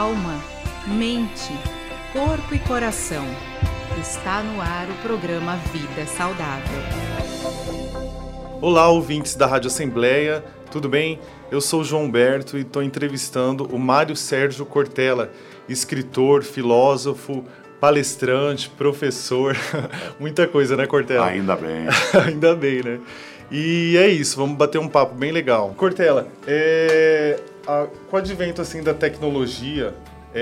alma, mente, corpo e coração. Está no ar o programa Vida Saudável. Olá, ouvintes da Rádio Assembleia, tudo bem? Eu sou o João Humberto e estou entrevistando o Mário Sérgio Cortella, escritor, filósofo, palestrante, professor, muita coisa, né, Cortella? Ainda bem. Ainda bem, né? E é isso, vamos bater um papo bem legal. Cortella, com o advento assim, da tecnologia,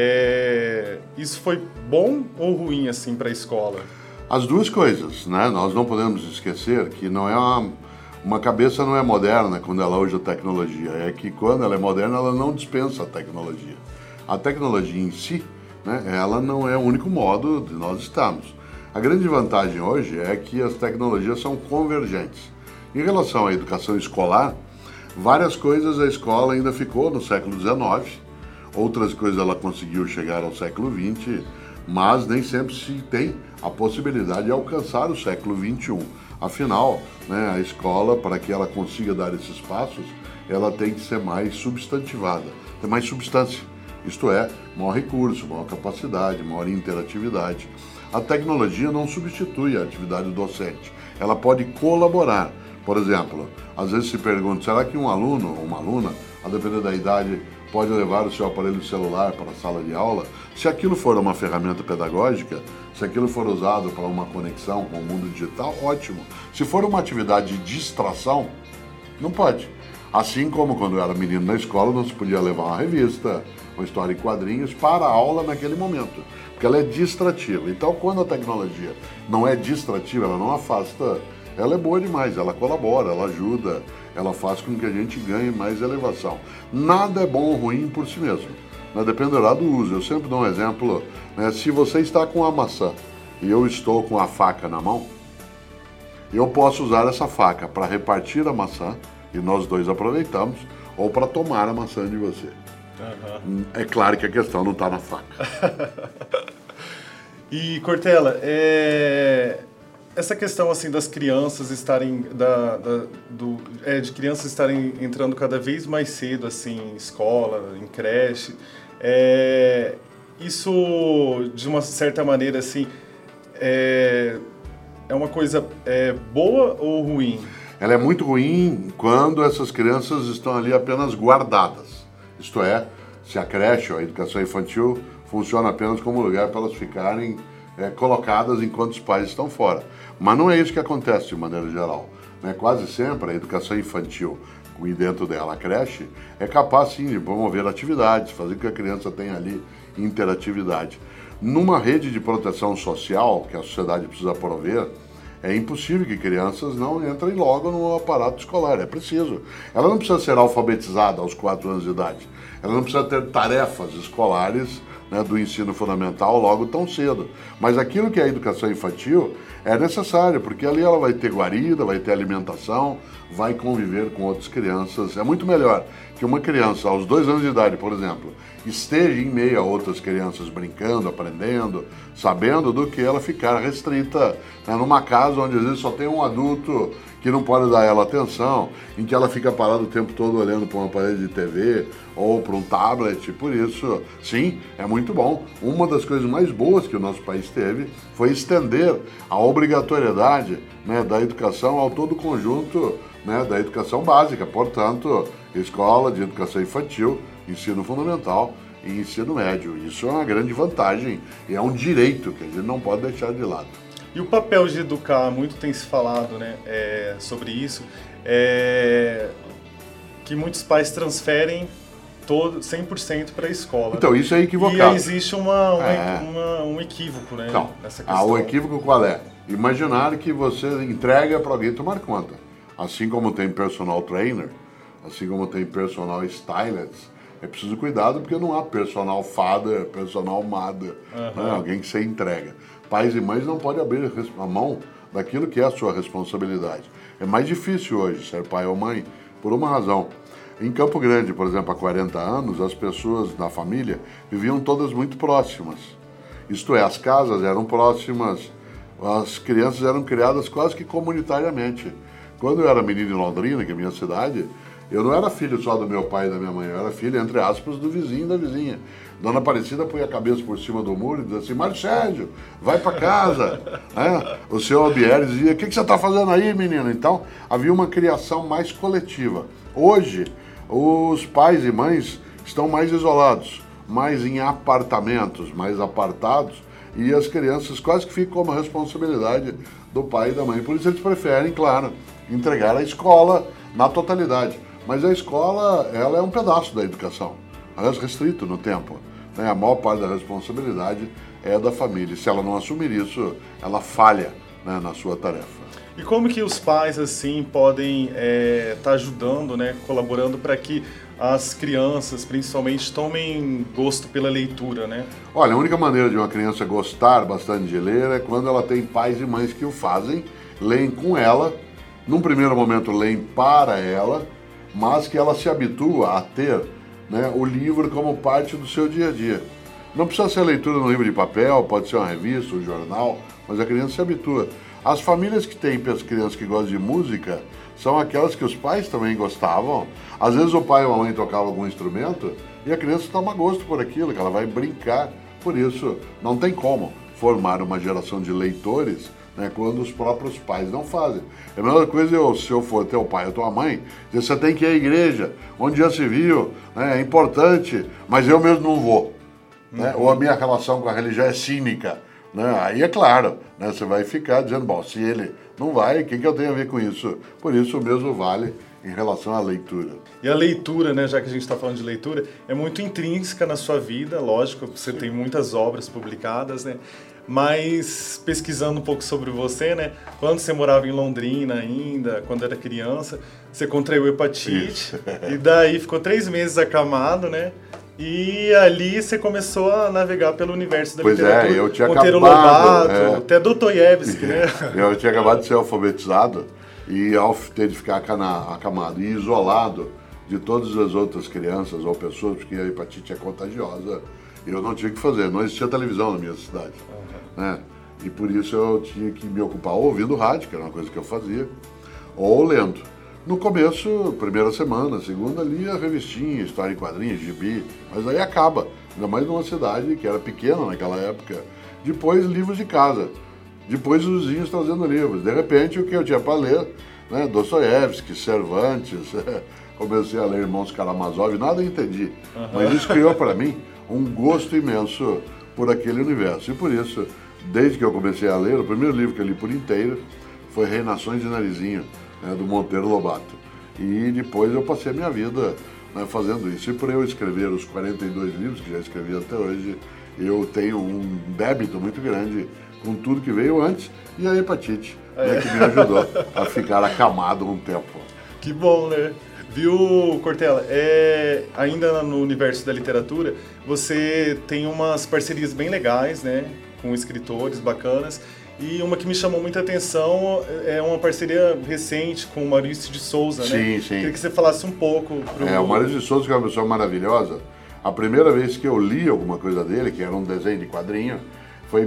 isso foi bom ou ruim assim, para a escola? As duas coisas, né? Nós não podemos esquecer que não é uma cabeça não é moderna quando ela usa tecnologia, é que quando ela é moderna ela não dispensa a tecnologia. A tecnologia em si, né, ela não é o único modo de nós estarmos. A grande vantagem hoje é que as tecnologias são convergentes. Em relação à educação escolar, várias coisas a escola ainda ficou no século XIX, outras coisas ela conseguiu chegar ao século XX, mas nem sempre se tem a possibilidade de alcançar o século XXI. Afinal, né, a escola, para que ela consiga dar esses passos, ela tem que ser mais substantivada, ter mais substância. Isto é, maior recurso, maior capacidade, maior interatividade. A tecnologia não substitui a atividade docente, ela pode colaborar. Por exemplo, às vezes se pergunta, será que um aluno ou uma aluna, a depender da idade, pode levar o seu aparelho celular para a sala de aula? Se aquilo for uma ferramenta pedagógica, se aquilo for usado para uma conexão com o mundo digital, ótimo. Se for uma atividade de distração, não pode. Assim como quando eu era menino na escola, não se podia levar uma revista, uma história em quadrinhos para a aula naquele momento, porque ela é distrativa. Então, quando a tecnologia não é distrativa, ela não afasta, ela é boa demais, ela colabora, ela ajuda, ela faz com que a gente ganhe mais elevação. Nada é bom ou ruim por si mesmo, né? Dependerá do uso. Eu sempre dou um exemplo, né? Se você está com a maçã e eu estou com a faca na mão, eu posso usar essa faca para repartir a maçã, e nós dois aproveitamos, ou para tomar a maçã de você. Uhum. É claro que a questão não está na faca. E, Cortella, essa questão assim das crianças estarem de crianças estarem entrando cada vez mais cedo assim em escola, em creche, isso de uma certa maneira assim é uma coisa boa ou ruim? Ela é muito ruim quando essas crianças estão ali apenas guardadas. Isto é, se a creche ou a educação infantil funciona apenas como lugar para elas ficarem colocadas enquanto os pais estão fora. Mas não é isso que acontece de maneira geral, né? Quase sempre a educação infantil e dentro dela a creche é capaz sim de promover atividades, fazer com que a criança tenha ali interatividade. Numa rede de proteção social que a sociedade precisa prover, é impossível que crianças não entrem logo no aparato escolar, é preciso. Ela não precisa ser alfabetizada aos 4 anos de idade, ela não precisa ter tarefas escolares, né, do ensino fundamental logo tão cedo. Mas aquilo que é a educação infantil é necessário, porque ali ela vai ter guarida, vai ter alimentação, vai conviver com outras crianças. É muito melhor que uma criança aos 2 anos de idade, por exemplo, esteja em meio a outras crianças brincando, aprendendo, sabendo, do que ela ficar restrita, né, numa casa onde às vezes só tem um adulto que não pode dar ela atenção, em que ela fica parada o tempo todo olhando para um aparelho de TV ou para um tablet. Por isso, sim, é muito bom. Uma das coisas mais boas que o nosso país teve foi estender a obrigatoriedade, né, da educação ao todo o conjunto, né, da educação básica. Portanto, escola de educação infantil, ensino fundamental e ensino médio. Isso é uma grande vantagem e é um direito que a gente não pode deixar de lado. E o papel de educar, muito tem se falado, né, sobre isso, que muitos pais transferem 100% para a escola. Então, né? Isso é equivocado. E aí existe um equívoco, né, então, nessa questão. O equívoco qual é? Imaginar que você entrega para alguém tomar conta. Assim como tem personal trainer, assim como tem personal stylist, é preciso cuidado porque não há personal father, personal mother, né? Alguém que você entrega. Pais e mães não podem abrir a mão daquilo que é a sua responsabilidade. É mais difícil hoje ser pai ou mãe por uma razão. Em Campo Grande, por exemplo, há 40 anos, as pessoas da família viviam todas muito próximas. Isto é, as casas eram próximas, as crianças eram criadas quase que comunitariamente. Quando eu era menino em Londrina, que é a minha cidade, Eu não era filho só do meu pai e da minha mãe, eu era filho, entre aspas, do vizinho e da vizinha. Dona Aparecida põe a cabeça por cima do muro e diz assim, Mário Sérgio, vai para casa. O senhor Albieri dizia, o que você está fazendo aí, menino? Então, havia uma criação mais coletiva. Hoje, os pais e mães estão mais isolados, mais em apartamentos, mais apartados, e as crianças quase que ficam como responsabilidade do pai e da mãe. Por isso eles preferem, claro, entregar a escola na totalidade. Mas a escola, ela é um pedaço da educação, aliás, restrito no tempo. A maior parte da responsabilidade é da família. Se ela não assumir isso, ela falha, né, na sua tarefa. E como que os pais, assim, podem estar ajudando, né, colaborando para que as crianças, principalmente, tomem gosto pela leitura, né? Olha, a única maneira de uma criança gostar bastante de ler é quando ela tem pais e mães que o fazem, leem com ela, num primeiro momento leem para ela, mas que ela se habitua a ter, né, o livro como parte do seu dia a dia. Não precisa ser leitura no livro de papel, pode ser uma revista, um jornal, mas a criança se habitua. As famílias que têm crianças que gostam de música são aquelas que os pais também gostavam. Às vezes o pai ou a mãe tocava algum instrumento e a criança toma gosto por aquilo, que ela vai brincar. Por isso, não tem como formar uma geração de leitores, né, quando os próprios pais não fazem. É a mesma coisa se eu for teu pai ou tua mãe, você tem que ir à igreja, onde já se viu, né, é importante, mas eu mesmo não vou. Né? Ou a minha relação com a religião é cínica. Né? Aí é claro, né, você vai ficar dizendo, bom, se ele não vai, o que eu tenho a ver com isso? Por isso o mesmo vale em relação à leitura. E a leitura, né, já que a gente está falando de leitura, é muito intrínseca na sua vida, lógico, você tem muitas obras publicadas, né? Mas pesquisando um pouco sobre você, né? Quando você morava em Londrina ainda, quando era criança, você contraiu hepatite e daí ficou 3 meses acamado, né? E ali você começou a navegar pelo universo da literatura. Pois é, eu tinha Monteiro acabado... Lobato, até Dostoiévski, né? Eu tinha acabado de ser alfabetizado e ao ter de ficar acamado e isolado de todas as outras crianças ou pessoas, porque a hepatite é contagiosa, eu não tinha o que fazer, não existia televisão na minha cidade. Né? E por isso eu tinha que me ocupar ou ouvindo rádio, que era uma coisa que eu fazia, ou lendo. No começo, primeira semana, segunda, lia revistinha, história em quadrinhos, gibi, mas aí acaba, ainda mais numa cidade que era pequena naquela época. Depois, livros de casa, depois os vizinhos trazendo livros. De repente, o que eu tinha para ler, né, Dostoiévski, Cervantes, comecei a ler Irmãos Karamazov, nada entendi, mas isso criou para mim um gosto imenso por aquele universo. E por isso, desde que eu comecei a ler, o primeiro livro que eu li por inteiro foi Reinações de Narizinho, né, do Monteiro Lobato. E depois eu passei a minha vida, né, fazendo isso. E por eu escrever os 42 livros que já escrevi até hoje, eu tenho um débito muito grande com tudo que veio antes e a hepatite, né, que me ajudou a ficar acamado um tempo. Que bom, né? Viu, Cortella? Ainda no universo da literatura, você tem umas parcerias bem legais, né? Com escritores bacanas. E uma que me chamou muita atenção é uma parceria recente com o Maurício de Souza, né? Sim, sim. Queria que você falasse um pouco. O Maurício de Souza, que é uma pessoa maravilhosa. A primeira vez que eu li alguma coisa dele, que era um desenho de quadrinho, foi em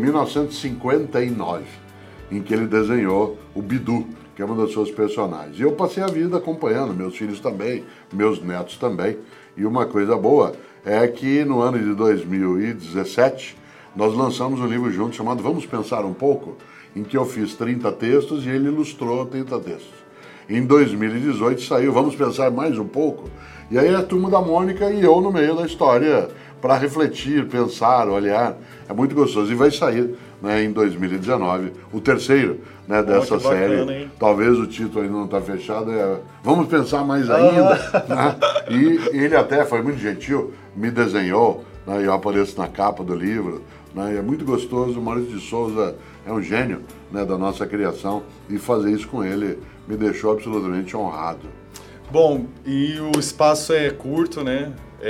1959, em que ele desenhou o Bidu, que é uma das suas personagens. E eu passei a vida acompanhando, meus filhos também, meus netos também. E uma coisa boa é que no ano de 2017, nós lançamos um livro junto chamado Vamos Pensar um Pouco, em que eu fiz 30 textos e ele ilustrou 30 textos. Em 2018 saiu Vamos Pensar Mais um Pouco, e aí a Turma da Mônica e eu no meio da história para refletir, pensar, olhar. É muito gostoso. E vai sair, né, em 2019 o terceiro, né, dessa série. Bacana, talvez o título ainda não está fechado, é Vamos Pensar Mais Ainda. Né? E ele até foi muito gentil, me desenhou, né, e eu apareço na capa do livro. Né, é muito gostoso. O Maurício de Souza é um gênio, né, da nossa criação, e fazer isso com ele me deixou absolutamente honrado. Bom, e o espaço é curto, né?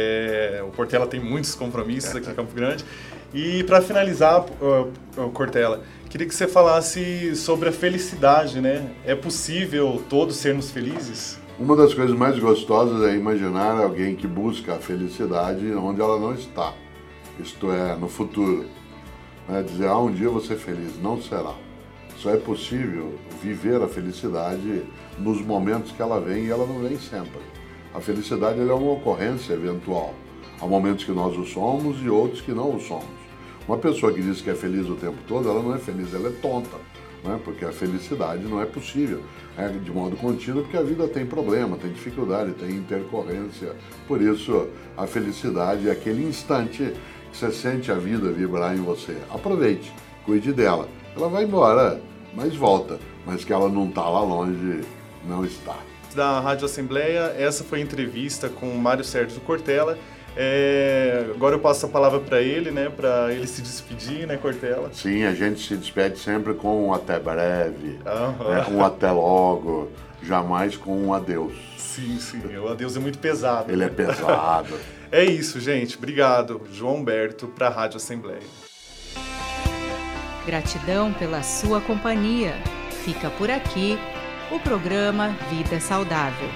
O Cortella tem muitos compromissos aqui em Campo Grande. E para finalizar, Cortella, queria que você falasse sobre a felicidade, né? É possível todos sermos felizes? Uma das coisas mais gostosas é imaginar alguém que busca a felicidade onde ela não está, isto é, no futuro. Né? Dizer, um dia eu vou ser feliz. Não será. Só é possível viver a felicidade nos momentos que ela vem, e ela não vem sempre. A felicidade ela é uma ocorrência eventual. Há momentos que nós o somos e outros que não o somos. Uma pessoa que diz que é feliz o tempo todo, ela não é feliz, ela é tonta, né? Porque a felicidade não é possível de modo contínuo, porque a vida tem problema, tem dificuldade, tem intercorrência. Por isso, a felicidade é aquele instante que você sente a vida vibrar em você. Aproveite, cuide dela. Ela vai embora, mas volta. Mas que ela não está lá longe, não está. Da Rádio Assembleia, essa foi a entrevista com o Mário Sérgio Cortella. Agora eu passo a palavra para ele, né, para ele se despedir, né, Cortella? Sim, a gente se despede sempre com um até breve, né, um até logo, jamais com um adeus. Sim, o adeus é muito pesado. Ele é pesado. É isso, gente. Obrigado. João Humberto para a Rádio Assembleia. Gratidão pela sua companhia. Fica por aqui o programa Vida Saudável.